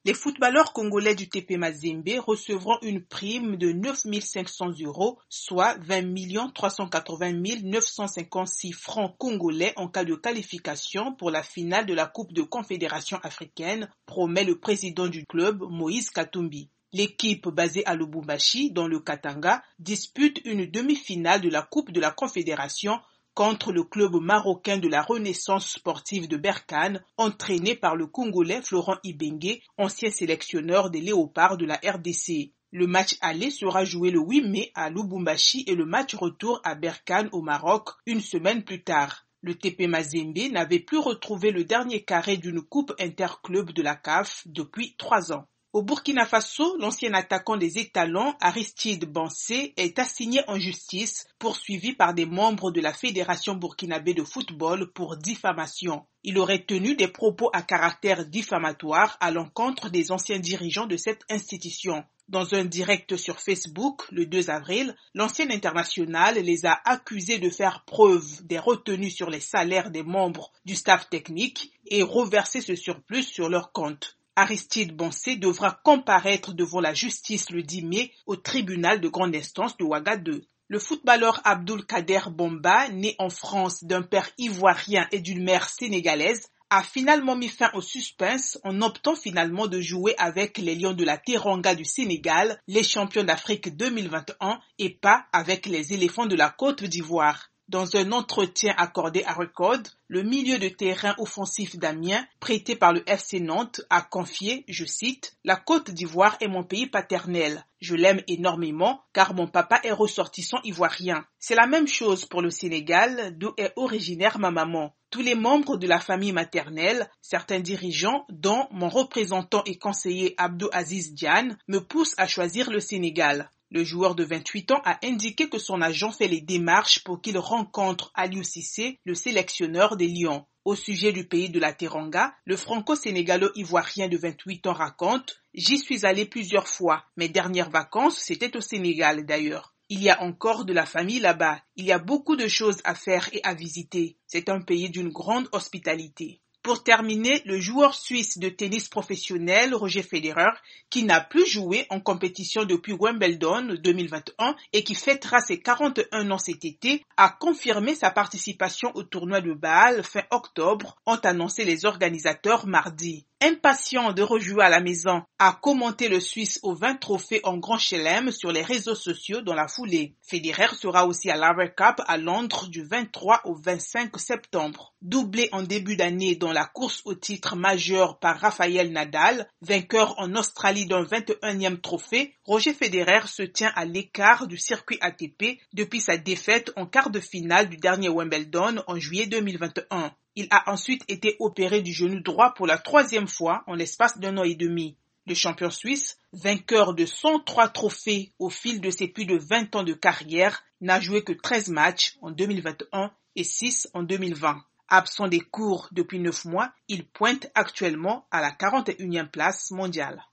Les footballeurs congolais du TP Mazembe recevront une prime de 9 500 €, soit 20 380 956 francs congolais en cas de qualification pour la finale de la Coupe de Confédération africaine, promet le président du club, Moïse Katumbi. L'équipe basée à Lubumbashi, dans le Katanga, dispute une demi-finale de la Coupe de la Confédération contre le club marocain de la Renaissance sportive de Berkane, entraîné par le Congolais Florent Ibenge, ancien sélectionneur des Léopards de la RDC. Le match aller sera joué le 8 mai à Lubumbashi et le match retour à Berkane au Maroc une semaine plus tard. Le TP Mazembe n'avait plus retrouvé le dernier carré d'une coupe interclub de la CAF depuis 3 ans. Au Burkina Faso, l'ancien attaquant des Étalons, Aristide Bansé, est assigné en justice, poursuivi par des membres de la Fédération burkinabé de football pour diffamation. Il aurait tenu des propos à caractère diffamatoire à l'encontre des anciens dirigeants de cette institution. Dans un direct sur Facebook, le 2 avril, l'ancien international les a accusés de faire preuve des retenues sur les salaires des membres du staff technique et reverser ce surplus sur leur compte. Aristide Bansé devra comparaître devant la justice le 10 mai au tribunal de grande instance de Ouagadougou. Le footballeur Abdoul Kader Bomba, né en France d'un père ivoirien et d'une mère sénégalaise, a finalement mis fin au suspense en optant finalement de jouer avec les Lions de la Teranga du Sénégal, les champions d'Afrique 2021, et pas avec les éléphants de la Côte d'Ivoire. Dans un entretien accordé à Record, le milieu de terrain offensif d'Amiens, prêté par le FC Nantes, a confié, je cite, « La Côte d'Ivoire est mon pays paternel. Je l'aime énormément car mon papa est ressortissant ivoirien. C'est la même chose pour le Sénégal, d'où est originaire ma maman. Tous les membres de la famille maternelle, certains dirigeants, dont mon représentant et conseiller Abdou Aziz Diane, me poussent à choisir le Sénégal. » Le joueur de 28 ans a indiqué que son agent fait les démarches pour qu'il rencontre Aliou Cissé, le sélectionneur des Lions. Au sujet du pays de la Teranga, le franco-sénégalo-ivoirien de 28 ans raconte « J'y suis allé plusieurs fois. Mes dernières vacances, c'était au Sénégal d'ailleurs. Il y a encore de la famille là-bas. Il y a beaucoup de choses à faire et à visiter. C'est un pays d'une grande hospitalité. » Pour terminer, le joueur suisse de tennis professionnel Roger Federer, qui n'a plus joué en compétition depuis Wimbledon 2021 et qui fêtera ses 41 ans cet été, a confirmé sa participation au tournoi de Bâle fin octobre, ont annoncé les organisateurs mardi. Impatient de rejouer à la maison, a commenté le Suisse aux 20 trophées en Grand Chelem sur les réseaux sociaux dans la foulée. Federer sera aussi à l'Aver Cup à Londres du 23 au 25 septembre. Doublé en début d'année dans la course au titre majeur par Rafael Nadal, vainqueur en Australie d'un 21e trophée, Roger Federer se tient à l'écart du circuit ATP depuis sa défaite en quart de finale du dernier Wimbledon en juillet 2021. Il a ensuite été opéré du genou droit pour la 3e fois en l'espace d'1 an et demi. Le champion suisse, vainqueur de 103 trophées au fil de ses plus de 20 ans de carrière, n'a joué que 13 matchs en 2021 et 6 en 2020. Absent des cours depuis 9 mois, il pointe actuellement à la 41e place mondiale.